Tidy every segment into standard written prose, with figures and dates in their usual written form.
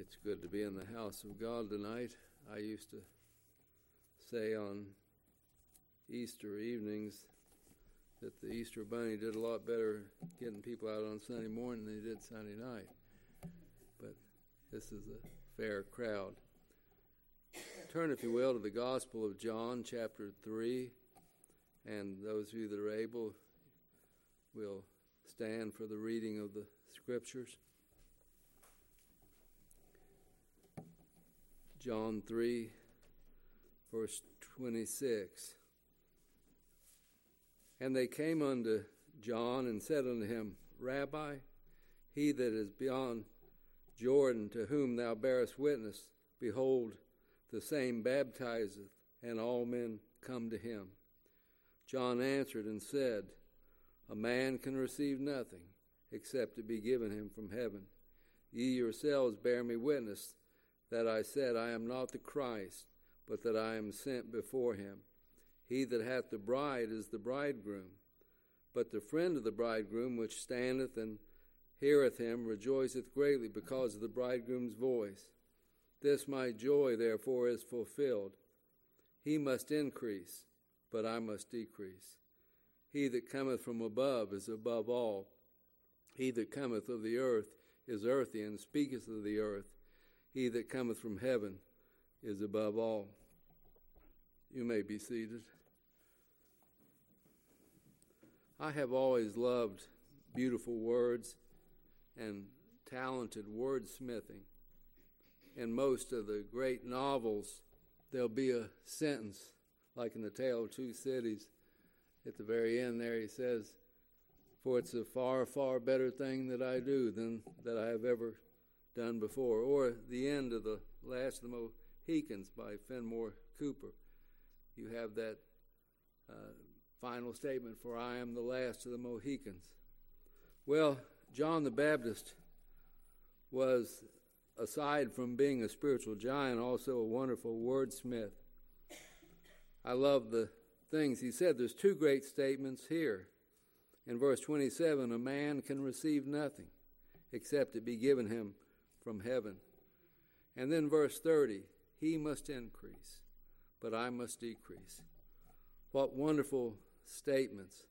It's good to be in the house of God tonight. I used to say on Easter evenings that the Easter Bunny did a lot better getting people out on Sunday morning than he did Sunday night. But this is a fair crowd. Turn, if you will, to the Gospel of John, chapter 3. And those of you that are able will stand for the reading of the Scriptures. John 3, verse 26. And they came unto John and said unto him, Rabbi, he that is beyond Jordan, to whom thou bearest witness, behold, the same baptizeth, and all men come to him. John answered and said, A man can receive nothing, except it be given him from heaven. Ye yourselves bear me witness, that I said, I am not the Christ, but that I am sent before him. He that hath the bride is the bridegroom. But the friend of the bridegroom, which standeth and heareth him, rejoiceth greatly because of the bridegroom's voice. This my joy, therefore, is fulfilled. He must increase, but I must decrease. He that cometh from above is above all. He that cometh of the earth is earthy, and speaketh of the earth. He that cometh from heaven is above all. You may be seated. I have always loved beautiful words and talented wordsmithing. In most of the great novels, there'll be a sentence, like in The Tale of Two Cities. At the very end there, he says, For it's a far, far better thing that I do than that I have ever done before. Or the end of The Last of the Mohicans by Fenimore Cooper. You have that final statement, for I am the last of the Mohicans. Well, John the Baptist was, aside from being a spiritual giant, also a wonderful wordsmith. I love the things he said. There's two great statements here. In verse 27, a man can receive nothing except it be given him from heaven. And then verse 30, he must increase, but I must decrease. What wonderful statements.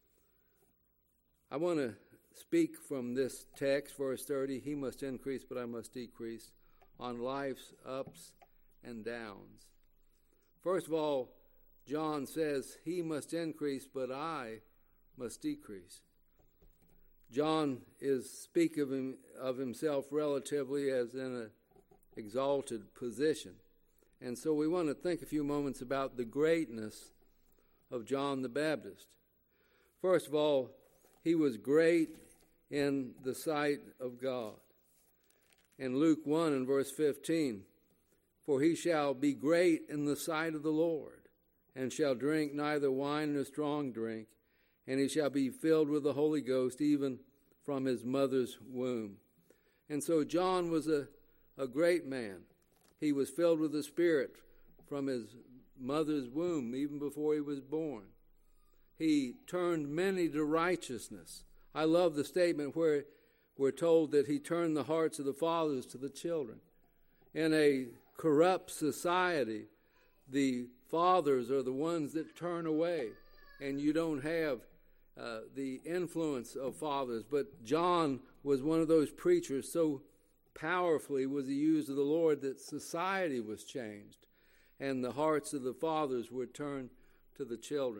I want to speak from this text, verse 30, he must increase, but I must decrease, on life's ups and downs. First of all, John says, he must increase, but I must decrease. John is speaking of himself relatively as in an exalted position. And so we want to think a few moments about the greatness of John the Baptist. First of all, he was great in the sight of God. In Luke 1 and verse 15, For he shall be great in the sight of the Lord, and shall drink neither wine nor strong drink, and he shall be filled with the Holy Ghost even from his mother's womb. And so John was a great man. He was filled with the Spirit from his mother's womb, even before he was born. He turned many to righteousness. I love the statement where we're told that he turned the hearts of the fathers to the children. In a corrupt society, the fathers are the ones that turn away, and you don't have the influence of fathers. But John was one of those preachers, so powerfully was he used of the Lord, that society was changed, and the hearts of the fathers were turned to the children.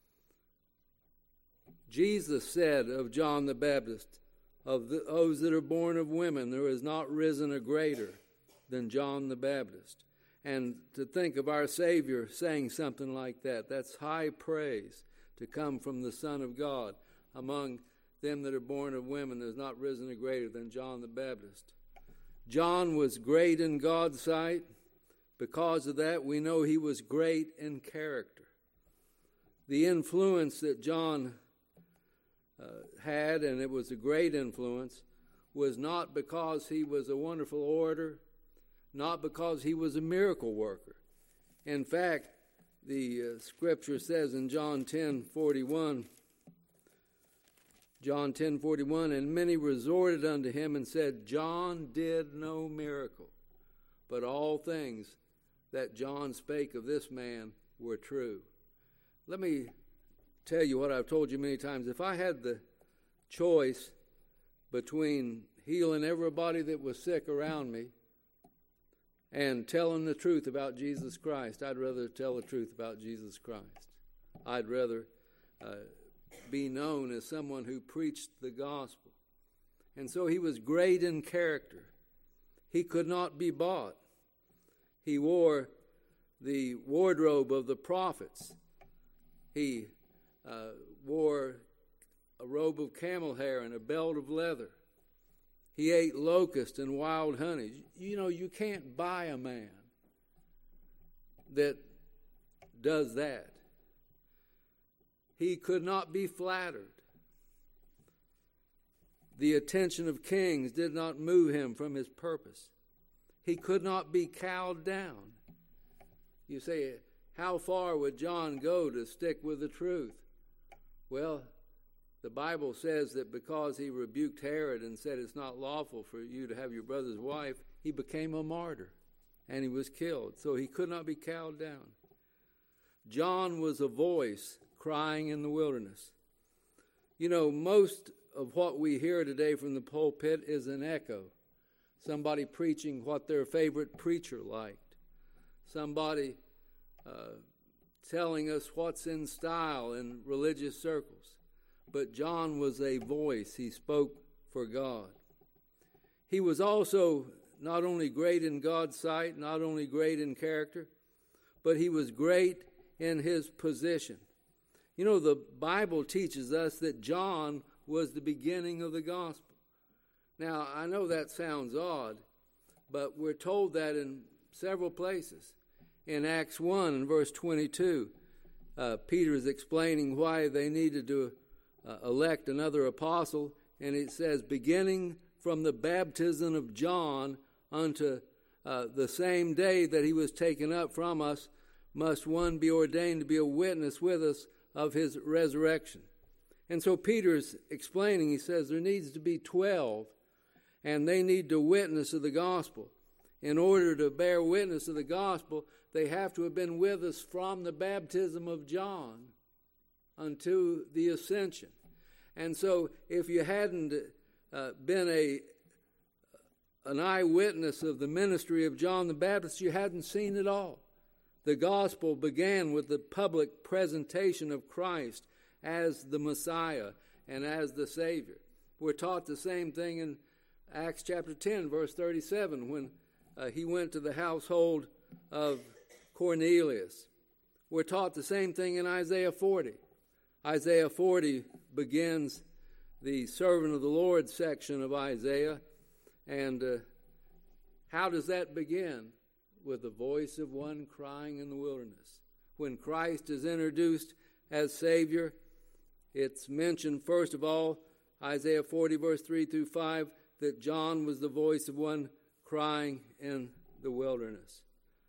Jesus said of John the Baptist, of those that are born of women, there has not risen a greater than John the Baptist. And to think of our Savior saying something like that, that's high praise to come from the Son of God. Among them that are born of women, there's not risen a greater than John the Baptist. John was great in God's sight. Because of that, we know he was great in character. The influence that John had, and it was a great influence, was not because he was a wonderful orator, not because he was a miracle worker. In fact, the Scripture says in John 10:41, John 10:41, and many resorted unto him and said, John did no miracle, but all things that John spake of this man were true. Let me tell you what I've told you many times. If I had the choice between healing everybody that was sick around me and telling the truth about Jesus Christ, I'd rather tell the truth about Jesus Christ. I'd rather be known as someone who preached the gospel. And so he was great in character. He could not be bought. He wore the wardrobe of the prophets. He wore a robe of camel hair and a belt of leather. He ate locust and wild honey. You know, you can't buy a man that does that. He could not be flattered. The attention of kings did not move him from his purpose. He could not be cowed down. You say, how far would John go to stick with the truth? Well, the Bible says that because he rebuked Herod and said it's not lawful for you to have your brother's wife, he became a martyr and he was killed. So he could not be cowed down. John was a voice crying in the wilderness. You know, most of what we hear today from the pulpit is an echo. Somebody preaching what their favorite preacher liked. Somebody telling us what's in style in religious circles. But John was a voice. He spoke for God. He was also not only great in God's sight, not only great in character, but he was great in his position. You know, the Bible teaches us that John was the beginning of the gospel. Now, I know that sounds odd, but we're told that in several places. In Acts 1 and verse 22, Peter is explaining why they needed to elect another apostle, and it says, beginning from the baptism of John unto the same day that he was taken up from us, must one be ordained to be a witness with us of his resurrection. And so Peter's explaining, he says there needs to be 12, and they need to witness of the gospel. In order to bear witness of the gospel, they have to have been with us from the baptism of John unto the ascension. And so if you hadn't been an eyewitness of the ministry of John the Baptist, you hadn't seen it all. The gospel began with the public presentation of Christ as the Messiah and as the Savior. We're taught the same thing in Acts chapter 10, verse 37, when he went to the household of Cornelius. We're taught the same thing in Isaiah 40. Isaiah 40 begins the servant of the Lord section of Isaiah. And how does that begin? With the voice of one crying in the wilderness. When Christ is introduced as Savior, it's mentioned first of all, Isaiah 40 verse 3 through 5, that John was the voice of one crying in the wilderness.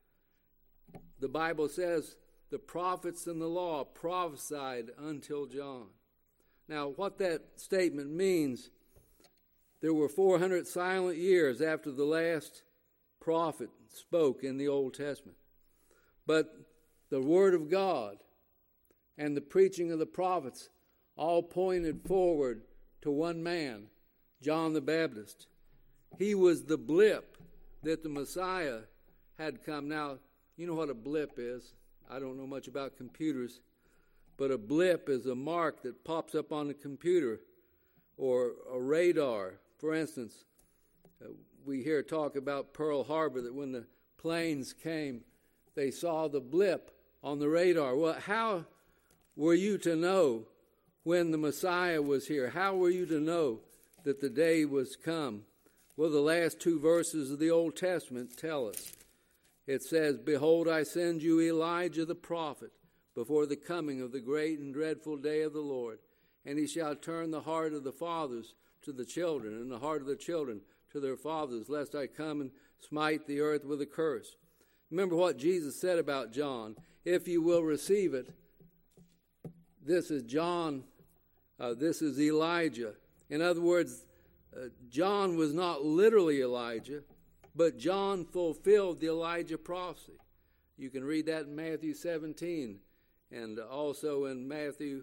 The Bible says the prophets and the law prophesied until John. Now, what that statement means, there were 400 silent years after the last prophet spoke in the Old Testament. But the Word of God and the preaching of the prophets all pointed forward to one man, John the Baptist. He was the blip that the Messiah had come. Now, you know what a blip is. I don't know much about computers, but a blip is a mark that pops up on the computer or a radar. For instance, we hear talk about Pearl Harbor, that when the planes came, they saw the blip on the radar. Well, how were you to know when the Messiah was here? How were you to know that the day was come? Well, the last two verses of the Old Testament tell us. It says, behold, I send you Elijah the prophet before the coming of the great and dreadful day of the Lord. And he shall turn the heart of the fathers to the children, and the heart of the children to their fathers, lest I come and smite the earth with a curse. Remember what Jesus said about John. If you will receive it, this is John This is Elijah. In other words, John was not literally Elijah, but John fulfilled the Elijah prophecy. You can read that in Matthew 17 and also in Matthew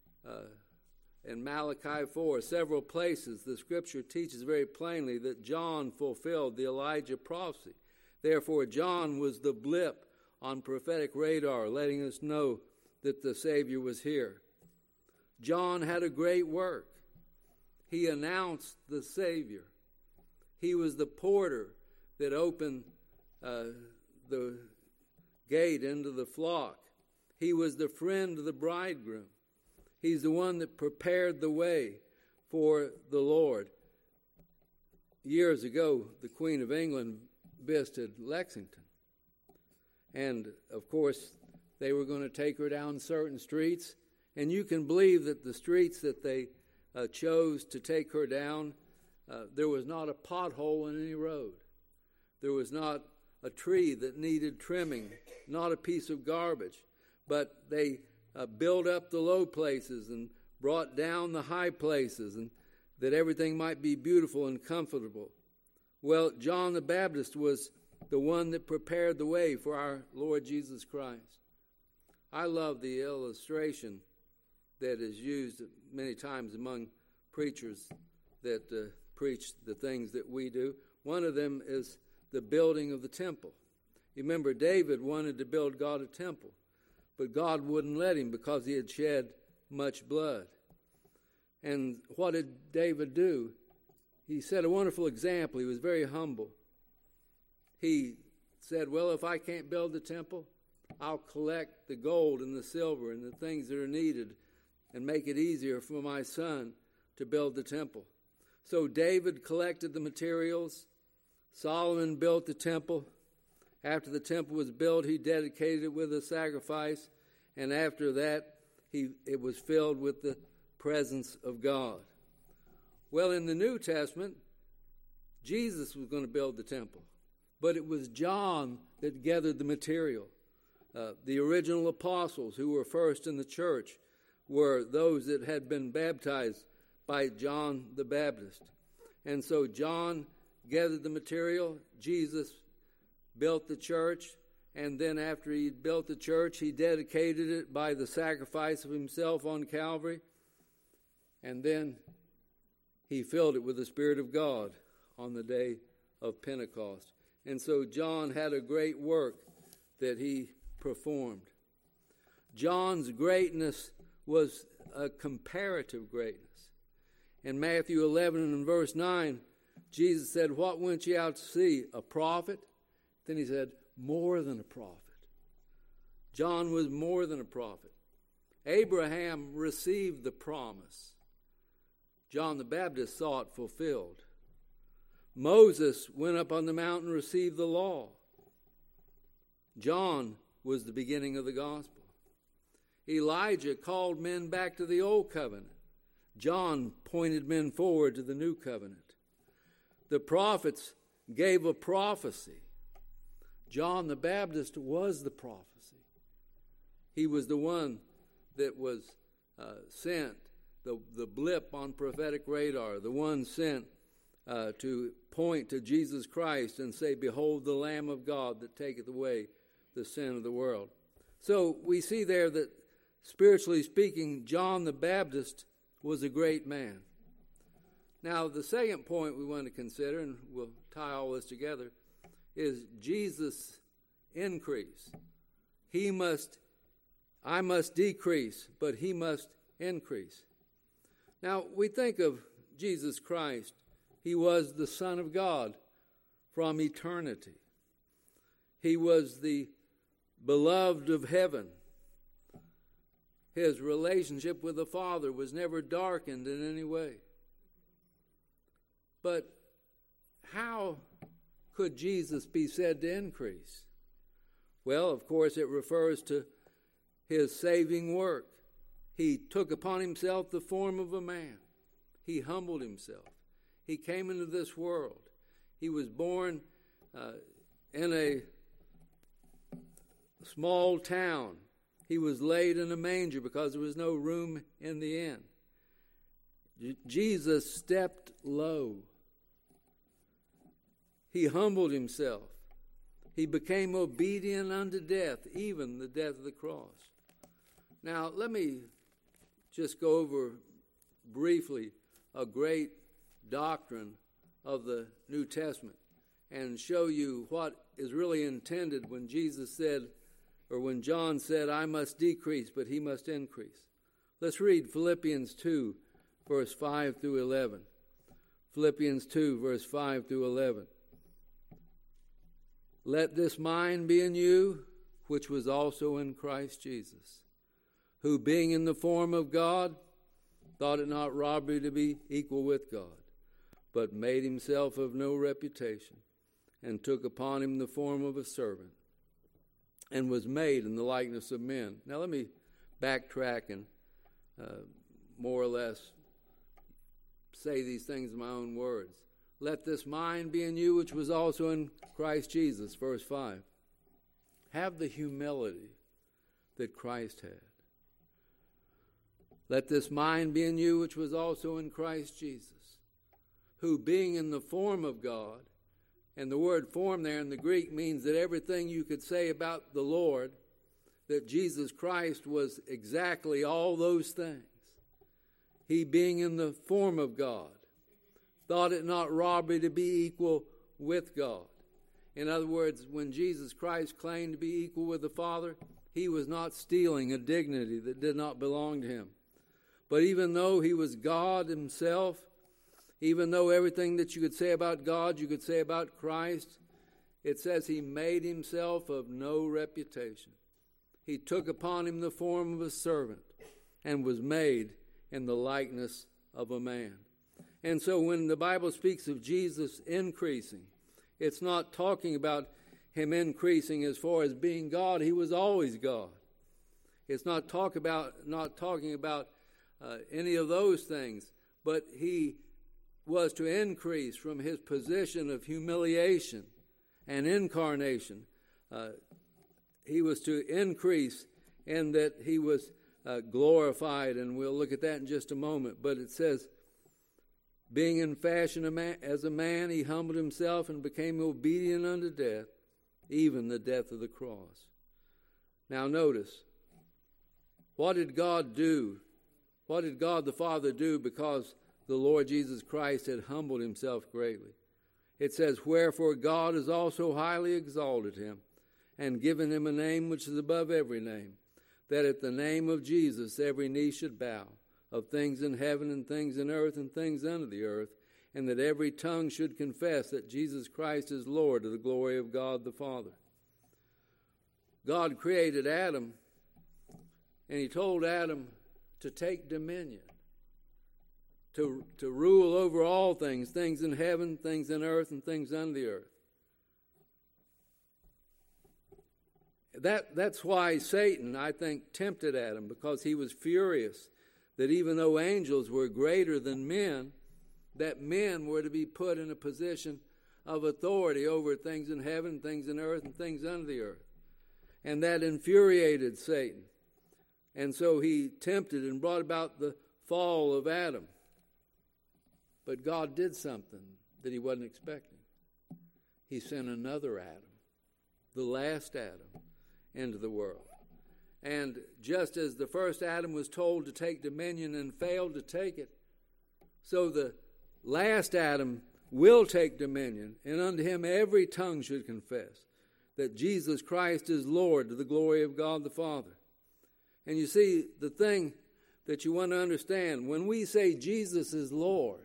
and Malachi 4, several places. The scripture teaches very plainly that John fulfilled the Elijah prophecy. Therefore, John was the blip on prophetic radar, letting us know that the Savior was here. John had a great work. He announced the Savior. He was the porter that opened the gate into the flock. He was the friend of the bridegroom. He's the one that prepared the way for the Lord. Years ago, the Queen of England visited Lexington. And, of course, they were going to take her down certain streets. And you can believe that the streets that they chose to take her down, there was not a pothole in any road. There was not a tree that needed trimming, not a piece of garbage. But they built up the low places and brought down the high places, and that everything might be beautiful and comfortable. Well, John the Baptist was the one that prepared the way for our Lord Jesus Christ. I love the illustration that is used many times among preachers that preach the things that we do. One of them is the building of the temple. You remember, David wanted to build God a temple, but God wouldn't let him because he had shed much blood. And what did David do? He set a wonderful example. He was very humble. He said, well, if I can't build the temple, I'll collect the gold and the silver and the things that are needed and make it easier for my son to build the temple. So David collected the materials. Solomon built the temple. After the temple was built, he dedicated it with a sacrifice. And after that, it was filled with the presence of God. Well, in the New Testament, Jesus was going to build the temple. But it was John that gathered the material. The original apostles who were first in the church were those that had been baptized by John the Baptist. And so John gathered the material. Jesus built the church. And then after he built the church, he dedicated it by the sacrifice of himself on Calvary. And then he filled it with the Spirit of God on the day of Pentecost. And so John had a great work that he performed. John's greatness was a comparative greatness. In Matthew 11 and verse 9, Jesus said, what went ye out to see? A prophet? Then he said, more than a prophet. John was more than a prophet. Abraham received the promise. John the Baptist saw it fulfilled. Moses went up on the mountain and received the law. John was the beginning of the gospel. Elijah called men back to the old covenant. John pointed men forward to the new covenant. The prophets gave a prophecy. John the Baptist was the prophecy. He was the one that was sent, the blip on prophetic radar, the one sent to point to Jesus Christ and say, behold the Lamb of God that taketh away the sin of the world. So we see there that, spiritually speaking, John the Baptist was a great man. Now, the second point we want to consider, and we'll tie all this together, is Jesus' increase. I must decrease, but he must increase. Now, we think of Jesus Christ. He was the Son of God from eternity. He was the beloved of heaven. His relationship with the Father was never darkened in any way. But how could Jesus be said to increase? Well, of course, it refers to his saving work. He took upon himself the form of a man. He humbled himself. He came into this world. He was born in a small town. He was laid in a manger because there was no room in the inn. Jesus stepped low. He humbled himself. He became obedient unto death, even the death of the cross. Now, let me just go over briefly a great doctrine of the New Testament and show you what is really intended when Jesus said, or when John said, I must decrease, but he must increase. Let's read Philippians 2, verse 5 through 11. Philippians 2, verse 5 through 11. Let this mind be in you, which was also in Christ Jesus, who being in the form of God, thought it not robbery to be equal with God, but made himself of no reputation, and took upon him the form of a servant, and was made in the likeness of men. Now let me backtrack and more or less say these things in my own words. Let this mind be in you, which was also in Christ Jesus, verse 5. Have the humility that Christ had. Let this mind be in you, which was also in Christ Jesus, who being in the form of God, and the word form there in the Greek means that everything you could say about the Lord, that Jesus Christ was exactly all those things. He being in the form of God, thought it not robbery to be equal with God. In other words, when Jesus Christ claimed to be equal with the Father, he was not stealing a dignity that did not belong to him. But even though he was God himself, even though everything that you could say about God, you could say about Christ, it says he made himself of no reputation. He took upon him the form of a servant and was made in the likeness of a man. And so when the Bible speaks of Jesus increasing, it's not talking about him increasing as far as being God. He was always God. It's not talking about any of those things, but he was to increase from his position of humiliation and incarnation. He was to increase in that he was glorified, and we'll look at that in just a moment. But it says, being in fashion as a man, he humbled himself and became obedient unto death, even the death of the cross. Now notice, what did God do? What did God the Father do because the Lord Jesus Christ had humbled himself greatly? It says, wherefore God has also highly exalted him and given him a name which is above every name, that at the name of Jesus every knee should bow, of things in heaven and things in earth and things under the earth, and that every tongue should confess that Jesus Christ is Lord, to the glory of God the Father. God created Adam, and he told Adam to take dominion, to rule over all things, things in heaven, things in earth, and things under the earth. That's why Satan, I think, tempted Adam, because he was furious that even though angels were greater than men, that men were to be put in a position of authority over things in heaven, things in earth, and things under the earth. And that infuriated Satan. And so he tempted and brought about the fall of Adam. But God did something that he wasn't expecting. He sent another Adam, the last Adam, into the world. And just as the first Adam was told to take dominion and failed to take it, so the last Adam will take dominion, and unto him every tongue should confess that Jesus Christ is Lord, to the glory of God the Father. And you see, the thing that you want to understand, when we say Jesus is Lord,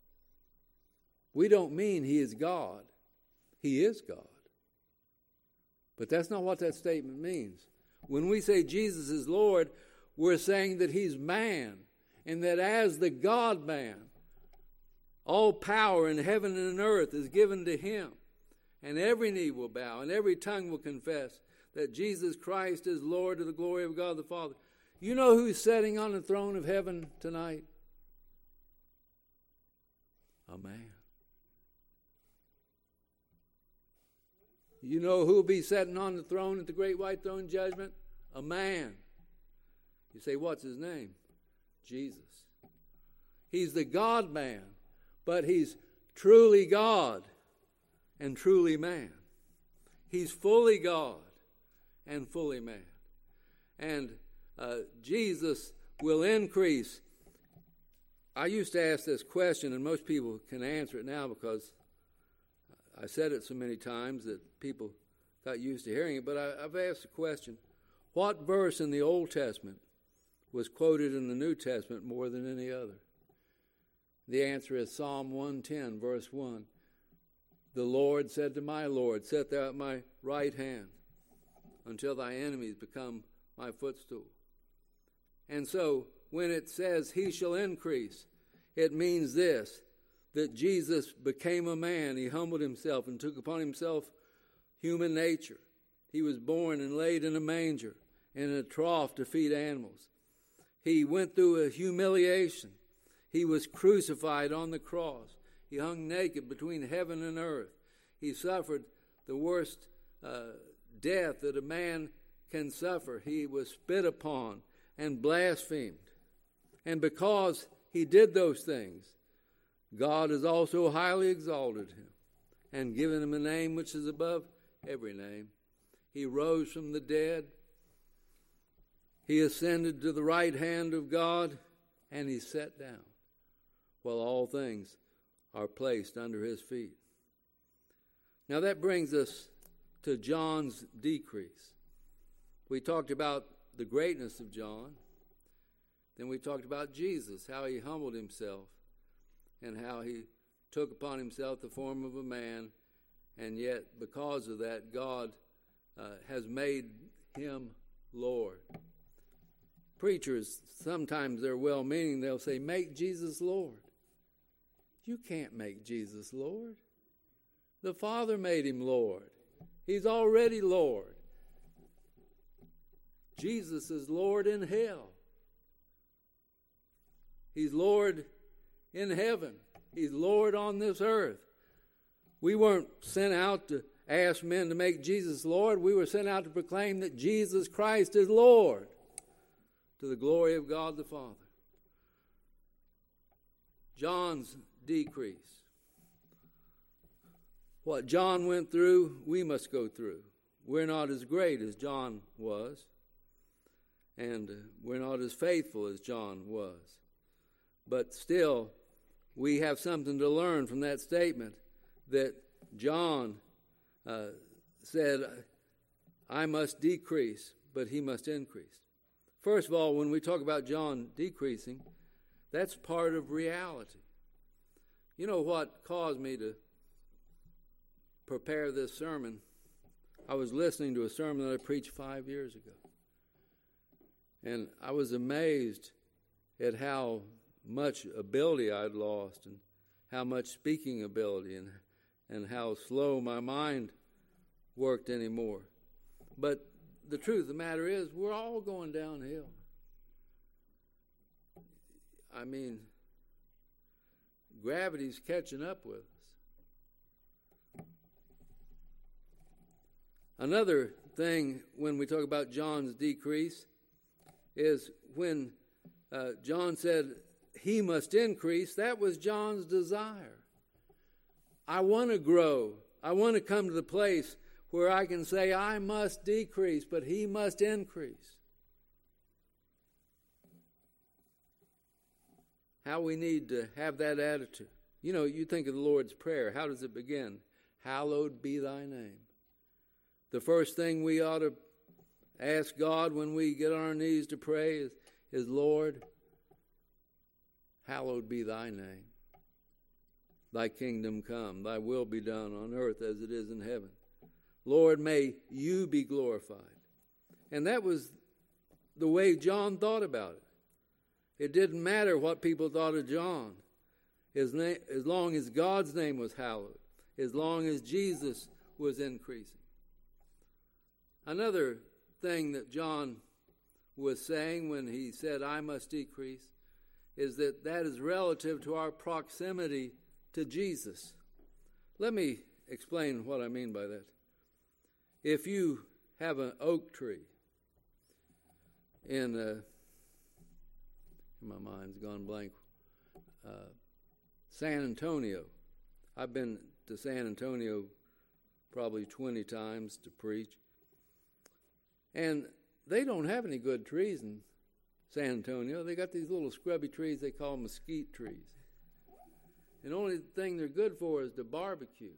we don't mean he is God. He is God. But that's not what that statement means. When we say Jesus is Lord, we're saying that he's man, and that as the God-man, all power in heaven and in earth is given to him. And every knee will bow, and every tongue will confess that Jesus Christ is Lord, to the glory of God the Father. You know who's sitting on the throne of heaven tonight? A man. You know who will be sitting on the throne at the great white throne judgment? A man. You say, what's his name? Jesus. He's the God-man, but he's truly God and truly man. He's fully God and fully man. And Jesus will increase. I used to ask this question, and most people can answer it now because I said it so many times that people got used to hearing it. But I've asked the question, what verse in the Old Testament was quoted in the New Testament more than any other? The answer is Psalm 110, verse 1. The Lord said to my Lord, sit thou at my right hand until thy enemies become my footstool. And so when it says he shall increase, it means this, that Jesus became a man. He humbled himself and took upon himself human nature. He was born and laid in a manger in a trough to feed animals. He went through a humiliation. He was crucified on the cross. He hung naked between heaven and earth. He suffered the worst death that a man can suffer. He was spit upon and blasphemed. And because he did those things, God has also highly exalted him and given him a name which is above every name. He rose from the dead. He ascended to the right hand of God, and he sat down while all things are placed under his feet. Now that brings us to John's decrease. We talked about the greatness of John. Then we talked about Jesus, how he humbled himself and how he took upon himself the form of a man, and yet because of that, God has made him Lord. Preachers, sometimes they're well-meaning. They'll say, make Jesus Lord. You can't make Jesus Lord. The Father made him Lord. He's already Lord. Jesus is Lord in hell. He's Lord in heaven. He's Lord on this earth. We weren't sent out to ask men to make Jesus Lord. We were sent out to proclaim that Jesus Christ is Lord, to the glory of God the Father. John's decrease. What John went through, we must go through. We're not as great as John was, and we're not as faithful as John was. But still, we have something to learn from that statement that John said, I must decrease, but he must increase. First of all, when we talk about John decreasing, that's part of reality. You know what caused me to prepare this sermon? I was listening to a sermon that I preached 5 years ago. And I was amazed at how much ability I'd lost and how much speaking ability and how slow my mind worked anymore. But the truth of the matter is, we're all going downhill. I mean, gravity's catching up with us. Another thing when we talk about John's decrease is when John said he must increase, that was John's desire. I want to grow. I want to come to the place where I can say I must decrease, but he must increase. How we need to have that attitude. You know, you think of the Lord's Prayer. How does it begin? Hallowed be thy name. The first thing we ought to ask God when we get on our knees to pray is Lord, hallowed be thy name. Thy kingdom come, thy will be done on earth as it is in heaven. Lord, may you be glorified. And that was the way John thought about it. It didn't matter what people thought of John. As long as God's name was hallowed, as long as Jesus was increasing. Another thing that John was saying when he said, I must decrease, is that is relative to our proximity to Jesus. Let me explain what I mean by that. If you have an oak tree my mind's gone blank. San Antonio. I've been to San Antonio probably 20 times to preach. And they don't have any good trees in San Antonio. They got these little scrubby trees they call mesquite trees. And the only thing they're good for is to barbecue.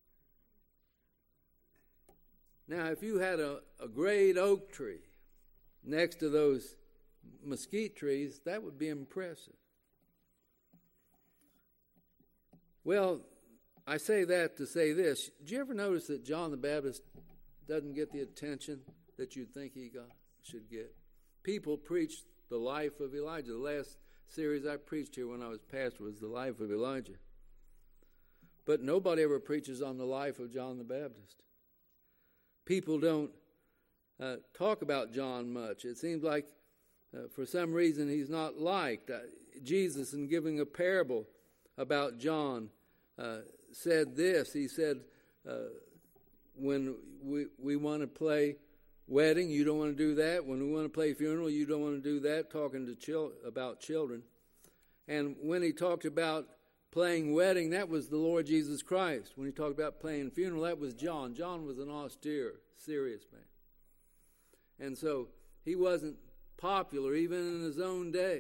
Now, if you had a great oak tree next to those mesquite trees, that would be impressive. Well, I say that to say this. Did you ever notice that John the Baptist doesn't get the attention that you'd think he should get? People preach the life of Elijah. The last series I preached here when I was pastor was the life of Elijah. But nobody ever preaches on the life of John the Baptist. People don't talk about John much. It seems like for some reason he's not liked. Jesus, in giving a parable about John, said this. He said, when we want to play wedding, you don't want to do that. When we want to play funeral, you don't want to do that, talking to about children. And when he talked about playing wedding, that was the Lord Jesus Christ. When he talked about playing funeral, that was John. John was an austere, serious man. And so he wasn't popular even in his own day.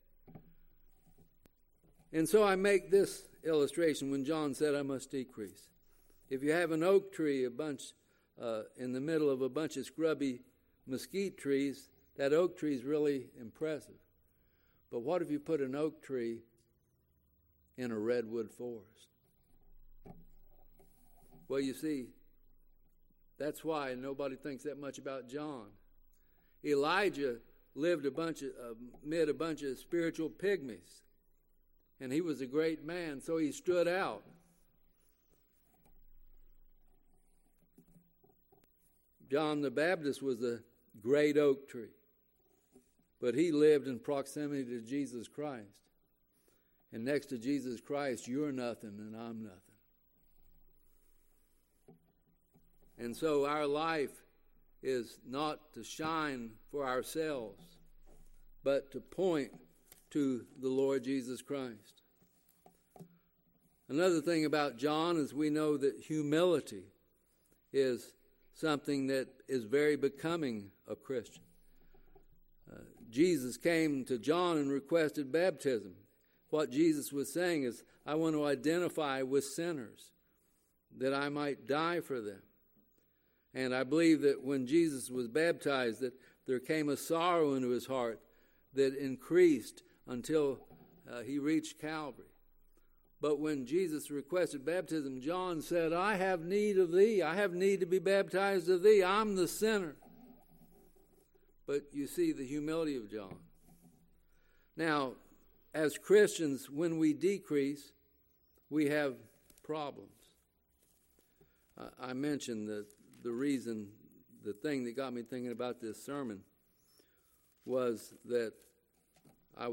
And so I make this illustration when John said, I must decrease. If you have an oak tree, in the middle of a bunch of scrubby mesquite trees, that oak tree is really impressive. But what if you put an oak tree in a redwood forest? Well, you see, that's why nobody thinks that much about John. Elijah lived amid a bunch of spiritual pygmies, and he was a great man, so he stood out. John the Baptist was a great oak tree, but he lived in proximity to Jesus Christ. And next to Jesus Christ, you're nothing and I'm nothing. And so our life is not to shine for ourselves, but to point to the Lord Jesus Christ. Another thing about John is we know that humility is something that is very becoming a Christian. Jesus came to John and requested baptism. What Jesus was saying is, I want to identify with sinners, that I might die for them. And I believe that when Jesus was baptized, that there came a sorrow into his heart that increased until he reached Calvary. But when Jesus requested baptism, John said, I have need of thee. I have need to be baptized of thee. I'm the sinner. But you see the humility of John. Now, as Christians, when we decrease, we have problems. I mentioned that the thing that got me thinking about this sermon was that I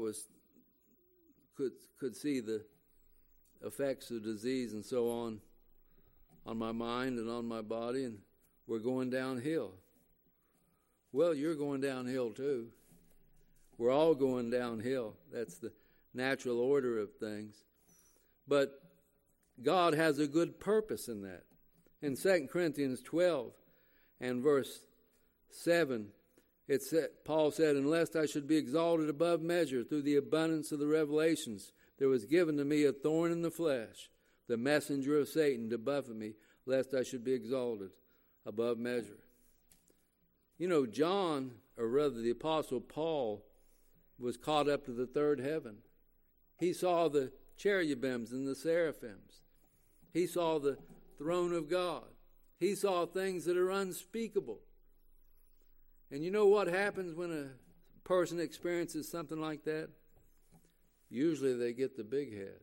could see the effects of disease and so on my mind and on my body, and we're going downhill. Well, you're going downhill too. We're all going downhill. That's the natural order of things. But God has a good purpose in that. In 2 Corinthians 12 and verse 7, Paul said, unless I should be exalted above measure through the abundance of the revelations, there was given to me a thorn in the flesh, the messenger of Satan to buffet me, lest I should be exalted above measure. You know, John, or rather the Apostle Paul, was caught up to the third heaven. He saw the cherubims and the seraphims. He saw the throne of God. He saw things that are unspeakable. And you know what happens when a person experiences something like that? Usually they get the big head.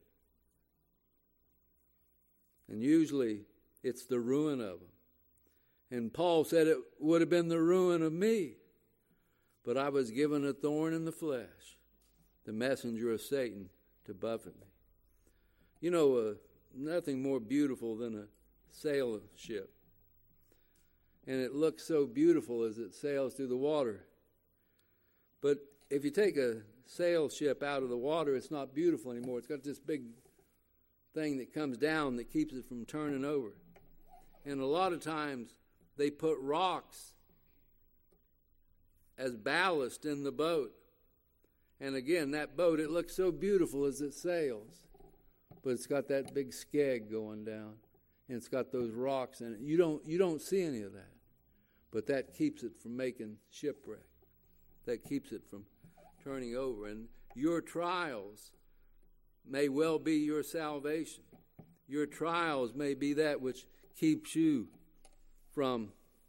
And usually it's the ruin of them. And Paul said it would have been the ruin of me. But I was given a thorn in the flesh, the messenger of Satan to buffet me. You know, nothing more beautiful than a sail ship. And it looks so beautiful as it sails through the water. But if you take a sail ship out of the water, it's not beautiful anymore. It's got this big thing that comes down that keeps it from turning over. And a lot of times they put rocks as ballast in the boat. And again, that boat, it looks so beautiful as it sails, but it's got that big skeg going down, and it's got those rocks in it. You don't see any of that, but that keeps it from making shipwreck. That keeps it from turning over. And your trials may well be your salvation. Your trials may be that which keeps you from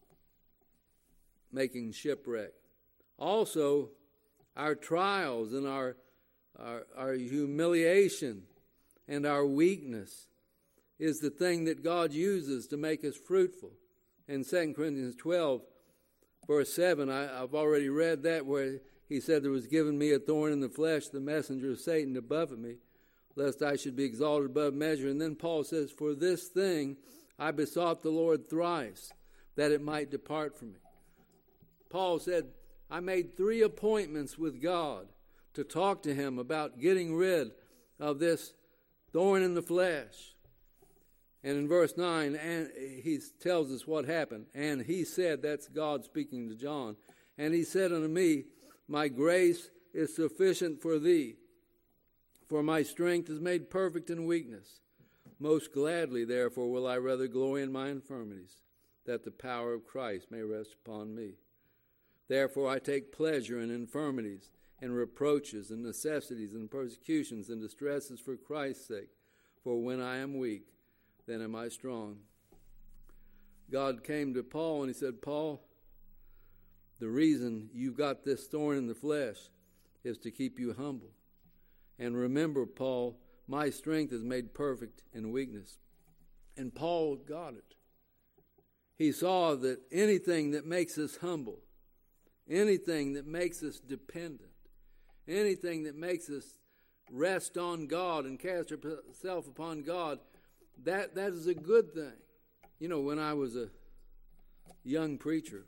making shipwreck. Also, our trials and our humiliation and our weakness is the thing that God uses to make us fruitful. In 2 Corinthians 12, verse 7, I've already read that, where he said, there was given me a thorn in the flesh, the messenger of Satan to buffet me, lest I should be exalted above measure. And then Paul says, for this thing I besought the Lord thrice, that it might depart from me. Paul said, I made 3 appointments with God to talk to him about getting rid of this thorn in the flesh. And in verse 9, and he tells us what happened. And he said, that's God speaking to John, and he said unto me, my grace is sufficient for thee, for my strength is made perfect in weakness. Most gladly, therefore, will I rather glory in my infirmities, that the power of Christ may rest upon me. Therefore I take pleasure in infirmities, and reproaches, and necessities, and persecutions, and distresses for Christ's sake. For when I am weak, then am I strong. God came to Paul and he said, Paul, the reason you've got this thorn in the flesh is to keep you humble. And remember, Paul, my strength is made perfect in weakness. And Paul got it. He saw that anything that makes us humble, anything that makes us dependent, anything that makes us rest on God and cast ourselves upon God, that is a good thing. You know, when I was a young preacher,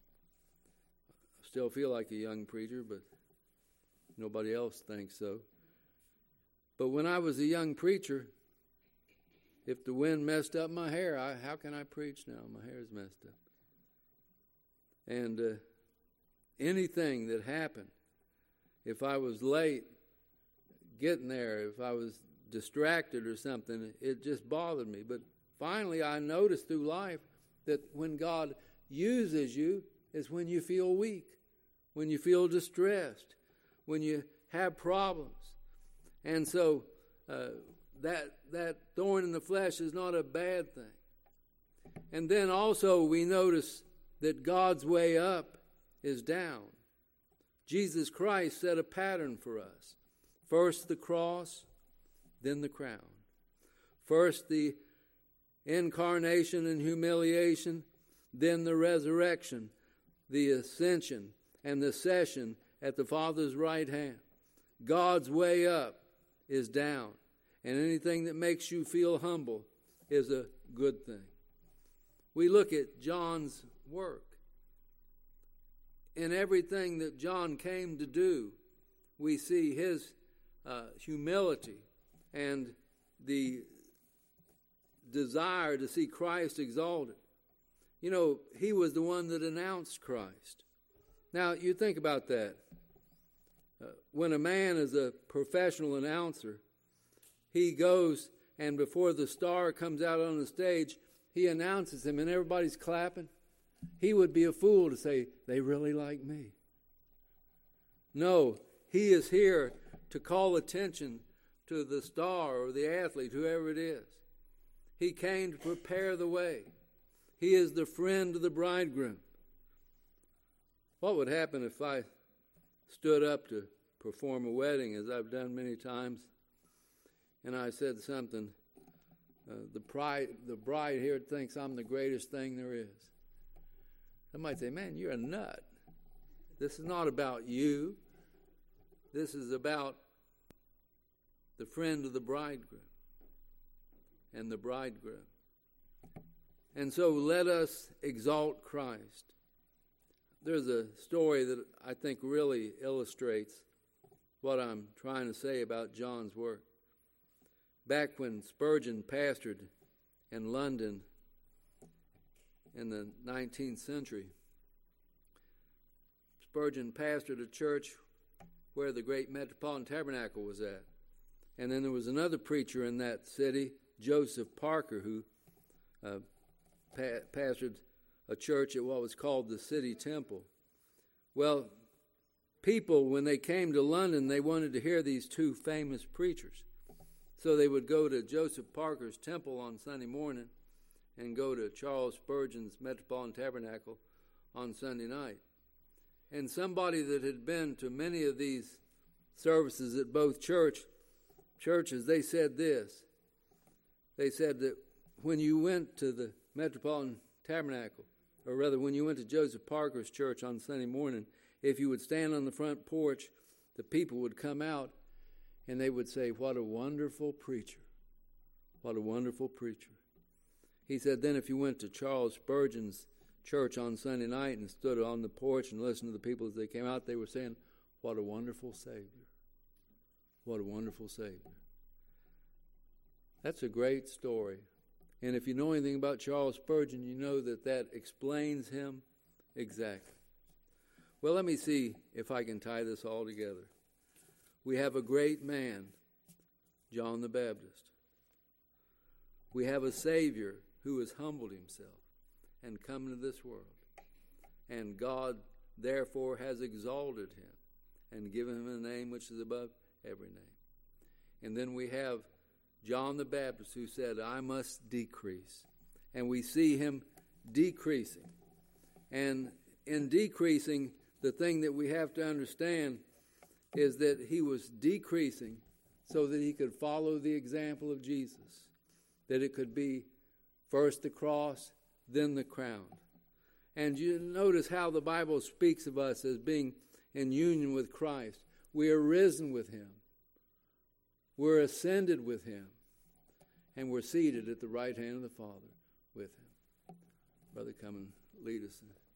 I still feel like a young preacher, but nobody else thinks so. But when I was a young preacher, if the wind messed up my hair, how can I preach now? My hair's messed up. And anything that happened, if I was late getting there, if I was distracted or something, it just bothered me. But finally I noticed through life that when God uses you is when you feel weak, when you feel distressed, when you have problems. And so that thorn in the flesh is not a bad thing. And then also we notice that God's way up is down. Jesus Christ set a pattern for us. First the cross, then the crown. First the incarnation and humiliation, then the resurrection, the ascension, and the session at the Father's right hand. God's way up is down. And anything that makes you feel humble is a good thing. We look at John's work. In everything that John came to do, we see his humility and the desire to see Christ exalted. You know, he was the one that announced Christ. Now, you think about that. When a man is a professional announcer, he goes and before the star comes out on the stage, he announces him and everybody's clapping. He would be a fool to say, they really like me. No, he is here to call attention to the star or the athlete, whoever it is. He came to prepare the way. He is the friend of the bridegroom. What would happen if I stood up to perform a wedding, as I've done many times, and I said something, the bride here thinks I'm the greatest thing there is. I might say, man, you're a nut. This is not about you. This is about the friend of the bridegroom and the bridegroom. And so let us exalt Christ. There's a story that I think really illustrates what I'm trying to say about John's work. Back when Spurgeon pastored in London in the 19th century, Spurgeon pastored a church where the great Metropolitan Tabernacle was at. And then there was another preacher in that city, Joseph Parker, who pastored a church at what was called the City Temple. Well, people, when they came to London, they wanted to hear these two famous preachers. So they would go to Joseph Parker's temple on Sunday morning and go to Charles Spurgeon's Metropolitan Tabernacle on Sunday night. And somebody that had been to many of these services at both churches, they said this. They said that when you went to the Metropolitan Tabernacle, or rather when you went to Joseph Parker's church on Sunday morning, if you would stand on the front porch, the people would come out and they would say, "What a wonderful preacher. What a wonderful preacher." He said then if you went to Charles Spurgeon's church on Sunday night and stood on the porch and listened to the people as they came out, they were saying, "What a wonderful Savior. What a wonderful Savior." That's a great story. And if you know anything about Charles Spurgeon, you know that that explains him exactly. Well, let me see if I can tie this all together. We have a great man, John the Baptist. We have a Savior who has humbled himself and come into this world. And God, therefore, has exalted him and given him a name which is above every name. And then we have John the Baptist who said, "I must decrease." And we see him decreasing. And in decreasing, the thing that we have to understand is that he was decreasing so that he could follow the example of Jesus, that it could be first the cross, then the crown. And you notice how the Bible speaks of us as being in union with Christ. We are risen with him. We're ascended with him. And we're seated at the right hand of the Father with him. Brother, come and lead us.